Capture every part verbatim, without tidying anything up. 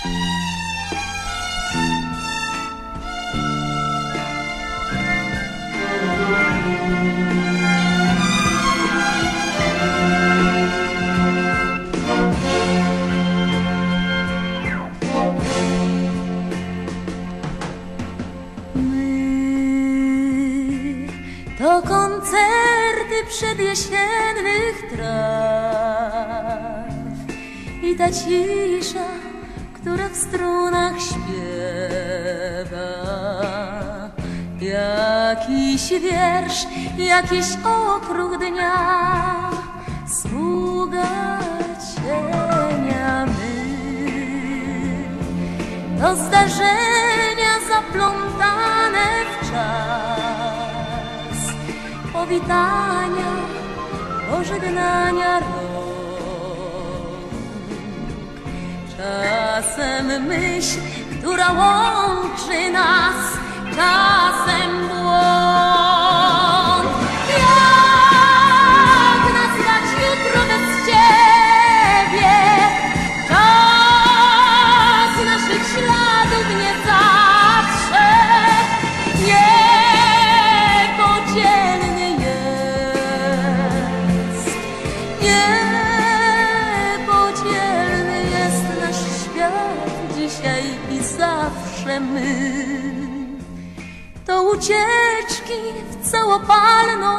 To koncerty przedjesiennych traw i ta cisza, która w strunach śpiewa. Jakiś wiersz, jakiś okruch dnia, sługa cienia my. To zdarzenia zaplątane w czas powitania, pożegnania rąk. Czasem myśl, która łączy nas, czasem błąd. Jak nazwać jutro bez ciebie? Czas naszych śladów nie zatrze, niepodzielny jest, niepodzielny jest nasz świat dzisiaj i zawsze. My to ucieczki w całopalną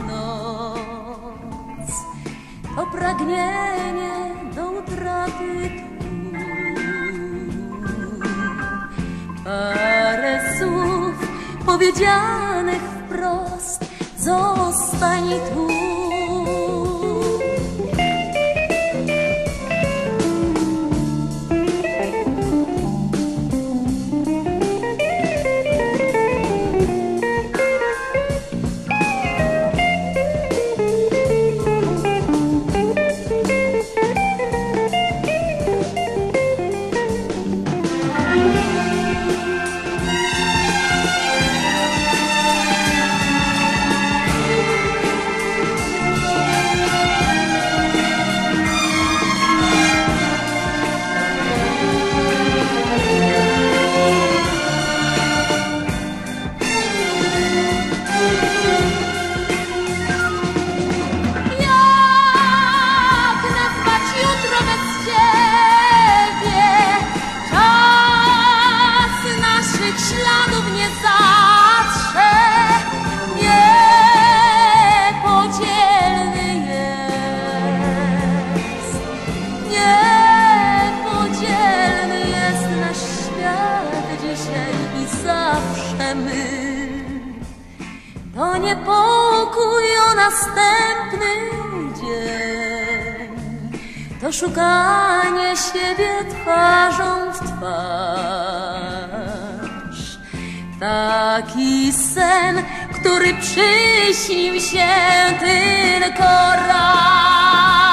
noc, to pragnienie do utraty tu. Parę słów powiedzianych wprost, zostań tu. To niepokój o następny dzień, to szukanie siebie twarzą w twarz. Taki sen, który przyśnił się tylko raz.